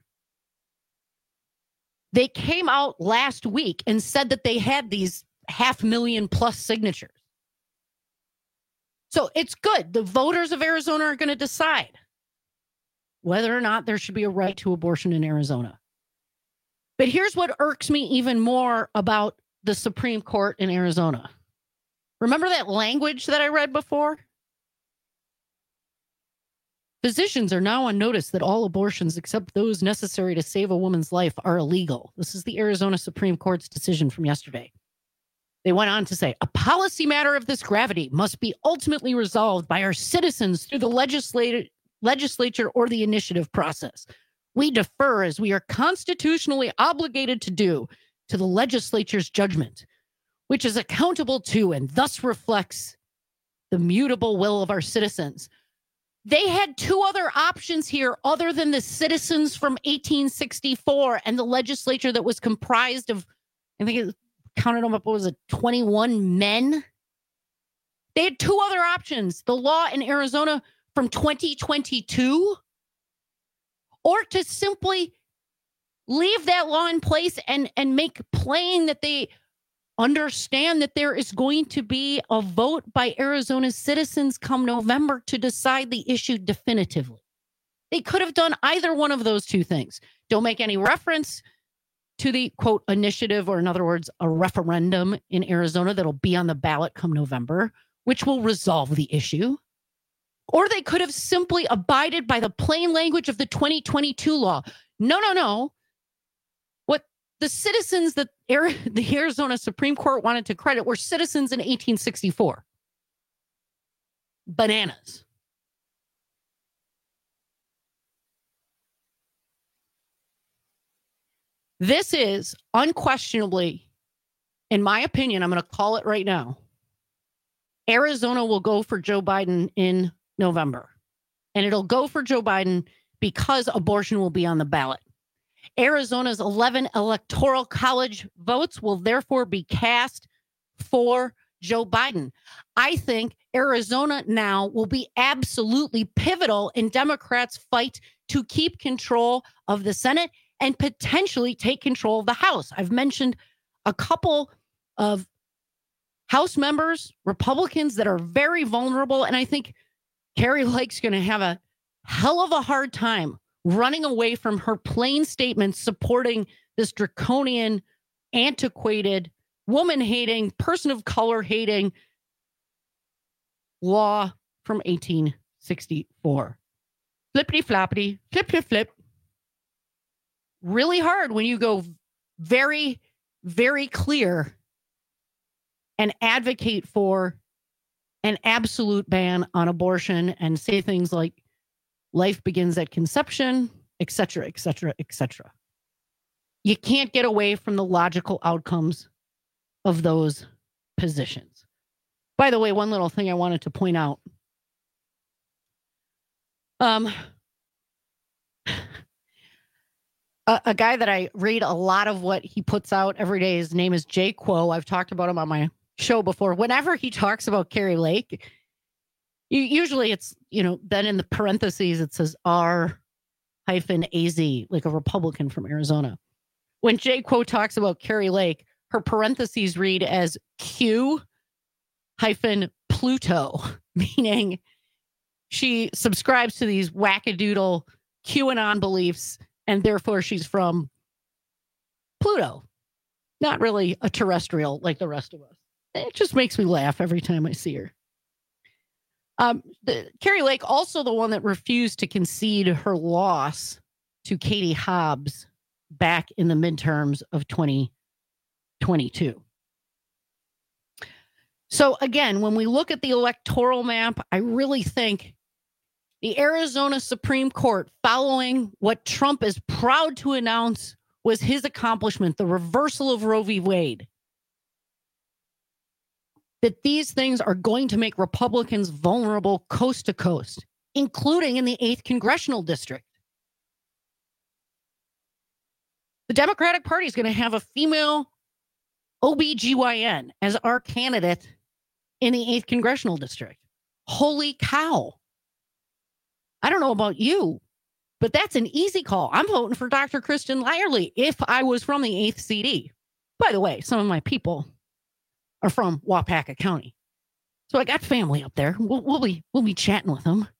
They came out last week and said that they had these half million plus signatures. So it's good. The voters of Arizona are going to decide whether or not there should be a right to abortion in Arizona. But here's what irks me even more about the Supreme Court in Arizona. Remember that language that I read before? Physicians are now on notice that all abortions except those necessary to save a woman's life are illegal. This is the Arizona Supreme Court's decision from yesterday. They went on to say, a policy matter of this gravity must be ultimately resolved by our citizens through the legislature, legislature or the initiative process. We defer, as we are constitutionally obligated to do, to the legislature's judgment, which is accountable to and thus reflects the mutable will of our citizens. They had two other options here other than the citizens from eighteen sixty-four and the legislature that was comprised of, I think it counted them up, what was it, twenty-one men? They had two other options. The law in Arizona from twenty twenty-two, or to simply leave that law in place and, and make plain that they understand that there is going to be a vote by Arizona's citizens come November to decide the issue definitively. They could have done either one of those two things. Don't make any reference to the, quote, initiative, or in other words, a referendum in Arizona that'll be on the ballot come November, which will resolve the issue. Or they could have simply abided by the plain language of the twenty twenty-two law. No, no, no. What the citizens that the Arizona Supreme Court wanted to credit were citizens in eighteen sixty-four. Bananas. This is unquestionably, in my opinion, I'm going to call it right now, Arizona will go for Joe Biden in November. And it'll go for Joe Biden because abortion will be on the ballot. Arizona's eleven electoral college votes will therefore be cast for Joe Biden. I think Arizona now will be absolutely pivotal in Democrats' fight to keep control of the Senate and potentially take control of the House. I've mentioned a couple of House members, Republicans, that are very vulnerable. And I think Kari Lake's going to have a hell of a hard time running away from her plain statements supporting this draconian, antiquated, woman-hating, person of color-hating law from eighteen sixty-four. Flippity-floppity, flip-flip-flip. Really hard when you go very, very clear and advocate for an absolute ban on abortion and say things like life begins at conception, et cetera, et cetera, et cetera. You can't get away from the logical outcomes of those positions. By the way, one little thing I wanted to point out. Um, a, a guy that I read a lot of what he puts out every day, his name is Jay Quo. I've talked about him on my show before. Whenever he talks about Kari Lake, you, usually it's, you know, then in the parentheses, it says R hyphen A Z, like a Republican from Arizona. When Jay Quo talks about Kari Lake, her parentheses read as Q hyphen Pluto, meaning she subscribes to these wackadoodle QAnon beliefs, and therefore she's from Pluto. Not really a terrestrial like the rest of us. It just makes me laugh every time I see her. Um, the, Kari Lake, also the one that refused to concede her loss to Katie Hobbs back in the midterms of twenty twenty-two. So again, when we look at the electoral map, I really think the Arizona Supreme Court, following what Trump is proud to announce was his accomplishment, the reversal of Roe v. Wade, that these things are going to make Republicans vulnerable coast to coast, including in the eighth Congressional District. The Democratic Party is going to have a female O B G Y N as our candidate in the eighth Congressional District. Holy cow. I don't know about you, but that's an easy call. I'm voting for Doctor Kristen Lyerly if I was from the eighth C D. By the way, some of my people are from Waupaca County. So I got family up there. We'll, we'll be we'll be chatting with them.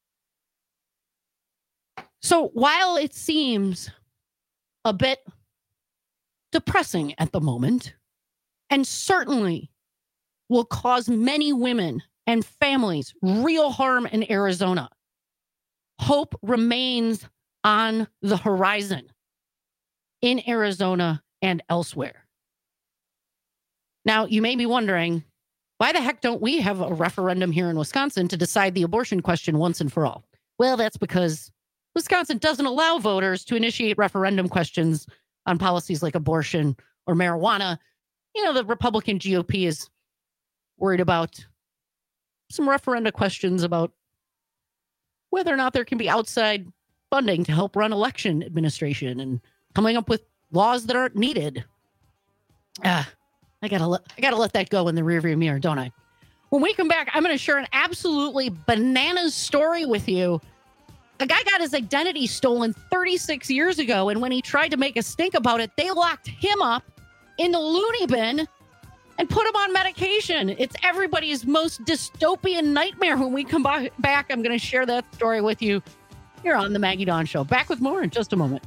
So while it seems a bit depressing at the moment, and certainly will cause many women and families real harm in Arizona, hope remains on the horizon in Arizona and elsewhere. Now, you may be wondering, why the heck don't we have a referendum here in Wisconsin to decide the abortion question once and for all? Well, that's because Wisconsin doesn't allow voters to initiate referendum questions on policies like abortion or marijuana. You know, the Republican G O P is worried about some referenda questions about whether or not there can be outside funding to help run election administration and coming up with laws that aren't needed. Ah, I gotta let I gotta let that go in the rearview mirror, don't I? When we come back, I'm going to share an absolutely bananas story with you. A guy got his identity stolen thirty-six years ago, and when he tried to make a stink about it, they locked him up in the loony bin and put him on medication. It's everybody's most dystopian nightmare. When we come back, I'm going to share that story with you here on the Maggie Dawn Show. Back with more in just a moment.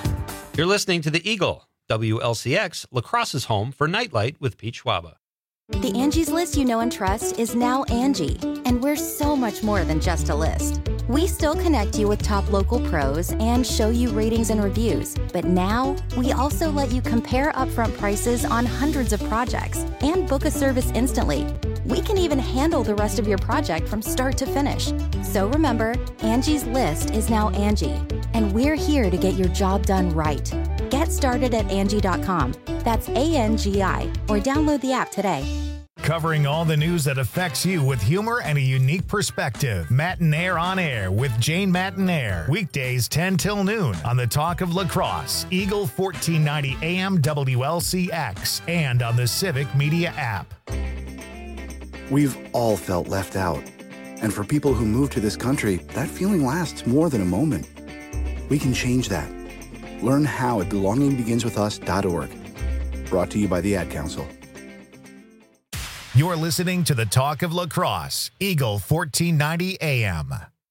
You're listening to The Eagle, W L C X, La Crosse's home for Nightlight with Pete Schwaba. The Angie's List you know and trust is now Angie, and we're so much more than just a list. We still connect you with top local pros and show you ratings and reviews, but now we also let you compare upfront prices on hundreds of projects and book a service instantly. We can even handle the rest of your project from start to finish. So remember, Angie's List is now Angie, and we're here to get your job done right. Get started at Angie dot com. That's A N G I, or download the app today. Covering all the news that affects you with humor and a unique perspective. Matinaire on Air with Jane Matinaire. Weekdays ten till noon on the Talk of La Crosse, Eagle fourteen ninety A M W L C X, and on the Civic Media app. We've all felt left out. And for people who move to this country, that feeling lasts more than a moment. We can change that. Learn how at belonging begins with us dot org. Brought to you by the Ad Council. You're listening to the Talk of La Crosse, Eagle fourteen ninety A M.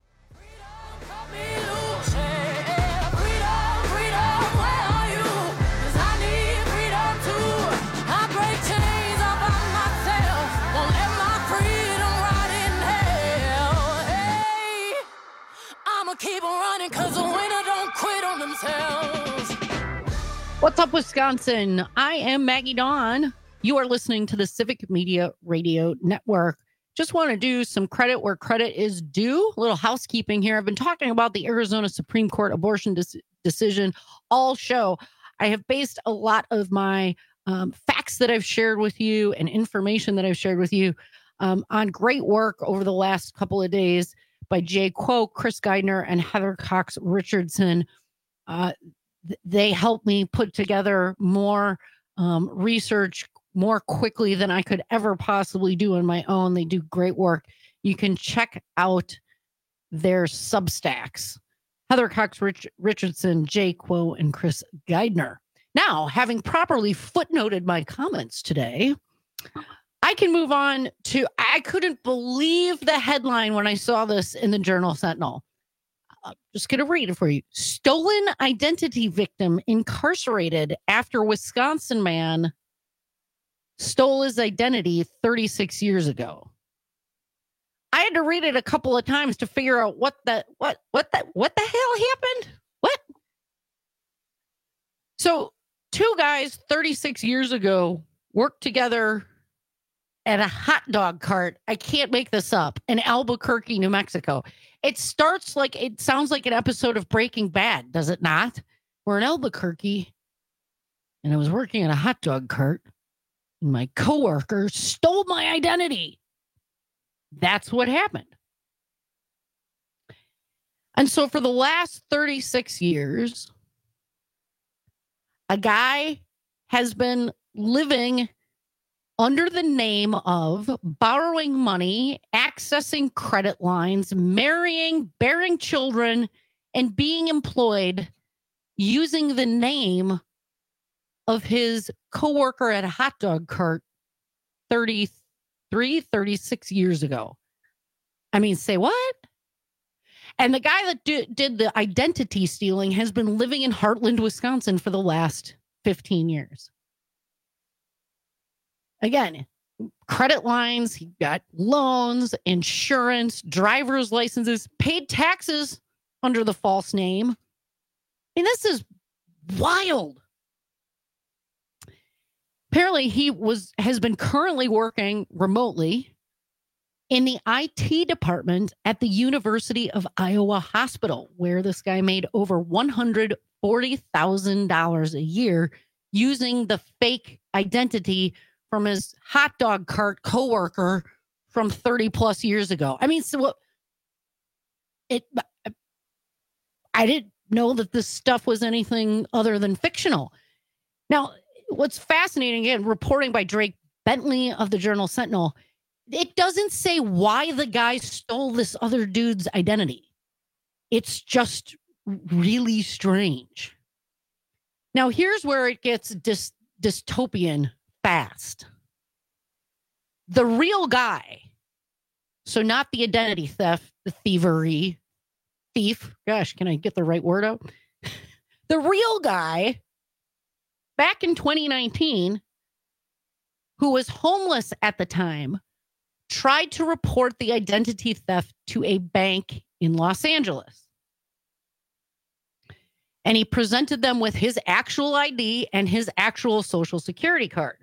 Keep running because the winner don't quit on themselves. What's up, Wisconsin? I am Maggie Dawn. You are listening to the Civic Media Radio Network. Just want to do some credit where credit is due. A little housekeeping here. I've been talking about the Arizona Supreme Court abortion dis- decision all show. I have based a lot of my um, facts that I've shared with you and information that I've shared with you um, on great work over the last couple of days by Jay Quo, Chris Geidner, and Heather Cox Richardson. Uh, th- they helped me put together more um, research more quickly than I could ever possibly do on my own. They do great work. You can check out their Substacks. Heather Cox Rich- Richardson, Jay Quo, and Chris Geidner. Now, having properly footnoted my comments today, I can move on to, I couldn't believe the headline when I saw this in the Journal Sentinel. I'm just going to read it for you. Stolen identity victim incarcerated after Wisconsin man stole his identity thirty-six years ago. I had to read it a couple of times to figure out what the, what, what the, what the hell happened? What? So two guys thirty-six years ago worked together at a hot dog cart. I can't make this up. In Albuquerque, New Mexico. It starts like, it sounds like an episode of Breaking Bad, does it not? We're in Albuquerque, and I was working at a hot dog cart, and my coworker stole my identity. That's what happened. And so for the last thirty-six years, a guy has been living under the name of borrowing money, accessing credit lines, marrying, bearing children, and being employed using the name of his coworker at a hot dog cart thirty-three, thirty-six years ago. I mean, say what? And the guy that do, did the identity stealing has been living in Heartland, Wisconsin for the last fifteen years. Again, credit lines, he got loans, insurance, driver's licenses, paid taxes under the false name. I mean, this is wild. Apparently, he was has been currently working remotely in the I T department at the University of Iowa Hospital, where this guy made over one hundred forty thousand dollars a year using the fake identity from his hot dog cart coworker from thirty plus years ago. I mean, so what? It. I didn't know that this stuff was anything other than fictional. Now, what's fascinating, again, reporting by Drake Bentley of the Journal Sentinel, it doesn't say why the guy stole this other dude's identity. It's just really strange. Now, here's where it gets dys- dystopian fast. The real guy, so not the identity theft, the thievery, thief, gosh, can I get the right word out? The real guy, back in twenty nineteen, who was homeless at the time, tried to report the identity theft to a bank in Los Angeles. And he presented them with his actual I D and his actual social security card.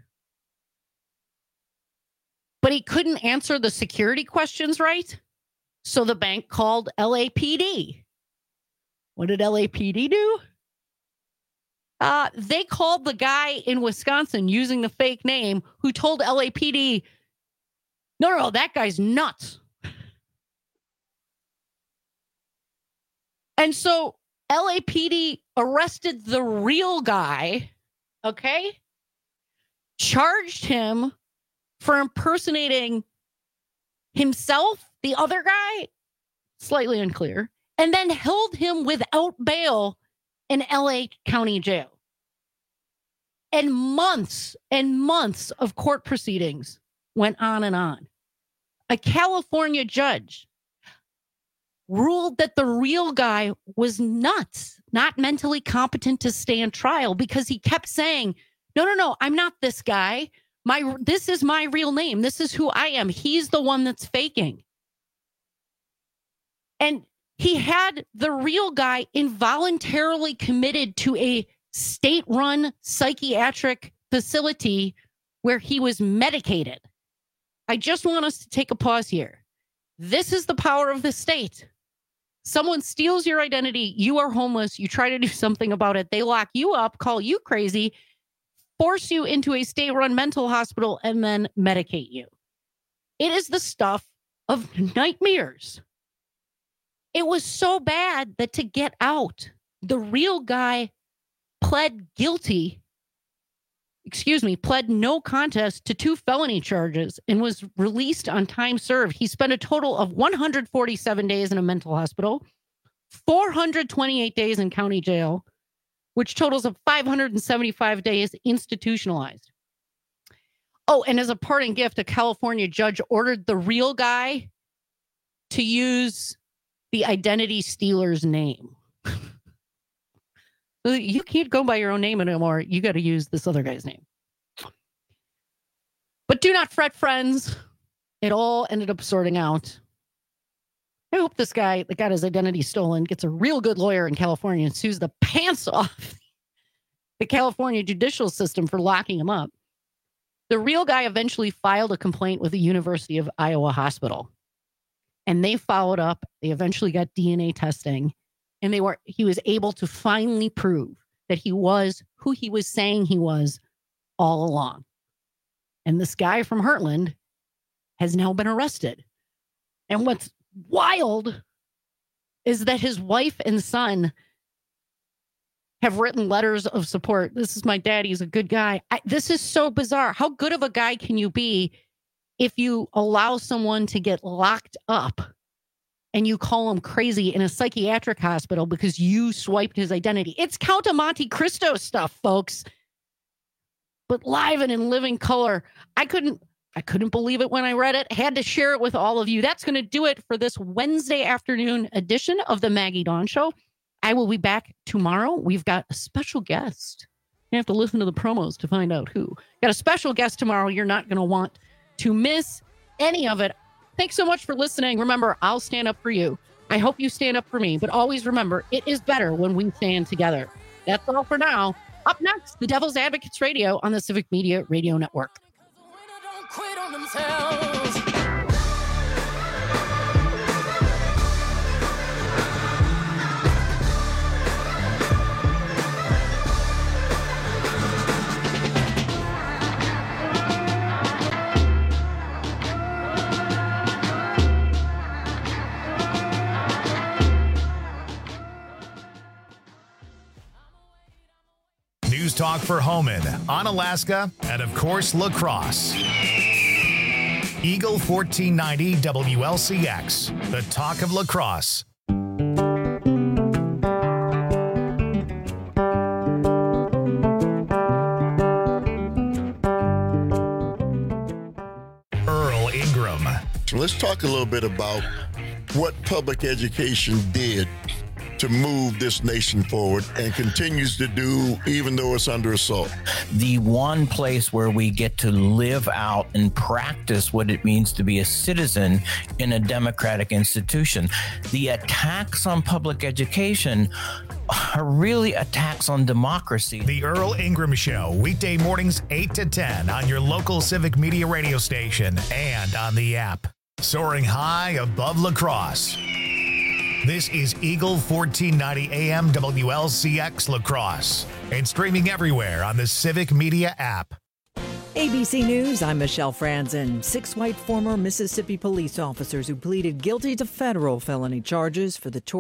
But he couldn't answer the security questions right. So the bank called L A P D. What did L A P D do? Uh, they called the guy in Wisconsin using the fake name who told L A P D, no, no, that guy's nuts. And so L A P D arrested the real guy, okay? Charged him for impersonating himself, the other guy, slightly unclear, and then held him without bail in L A County jail. And months and months of court proceedings went on and on. A California judge ruled that the real guy was nuts, not mentally competent to stand trial, because he kept saying, no, no, no, I'm not this guy. My, this is my real name. This is who I am. He's the one that's faking. And he had the real guy involuntarily committed to a state-run psychiatric facility where he was medicated. I just want us to take a pause here. This is the power of the state. Someone steals your identity. You are homeless. You try to do something about it. They lock you up, call you crazy, force you into a state-run mental hospital, and then medicate you. It is the stuff of nightmares. It was so bad that to get out, the real guy pled guilty, excuse me, pled no contest to two felony charges and was released on time served. He spent a total of one hundred forty-seven days in a mental hospital, four hundred twenty-eight days in county jail, which totals of five hundred seventy-five days institutionalized. Oh, and as a parting gift, a California judge ordered the real guy to use the identity stealer's name. You can't go by your own name anymore. You got to use this other guy's name. But do not fret, friends. It all ended up sorting out. I hope this guy that got his identity stolen gets a real good lawyer in California and sues the pants off the California judicial system for locking him up. The real guy eventually filed a complaint with the University of Iowa Hospital. And they followed up. They eventually got D N A testing. And they were he was able to finally prove that he was who he was saying he was all along. And this guy from Heartland has now been arrested. And what's wild is that his wife and son have written letters of support. This is my dad. He's a good guy. I, this is so bizarre. How good of a guy can you be if you allow someone to get locked up and you call him crazy in a psychiatric hospital because you swiped his identity? It's Count of Monte Cristo stuff, folks. But live and in living color. I couldn't I couldn't believe it when I read it. Had to share it with all of you. That's going to do it for this Wednesday afternoon edition of the Maggie Dawn Show. I will be back tomorrow. We've got a special guest. You have to listen to the promos to find out who. Got a special guest tomorrow. You're not going to want to miss any of it. Thanks so much for listening. Remember, I'll stand up for you. I hope you stand up for me. But always remember, it is better when we stand together. That's all for now. Up next, the Devil's Advocates Radio on the Civic Media Radio Network. Quit on themselves. News Talk for Homan, Onalaska, and of course, La Crosse. Eagle fourteen ninety W L C X, the talk of La Crosse. Earl Ingram. So let's talk a little bit about what public education did to move this nation forward and continues to do, even though it's under assault. The one place where we get to live out and practice what it means to be a citizen in a democratic institution. The attacks on public education are really attacks on democracy. The Earl Ingram Show, weekday mornings eight to ten on your local Civic Media radio station and on the app. Soaring high above La Crosse. This is Eagle fourteen ninety A M W L C X La Crosse and streaming everywhere on the Civic Media app. A B C News, I'm Michelle Franzen. Six white former Mississippi police officers who pleaded guilty to federal felony charges for the torture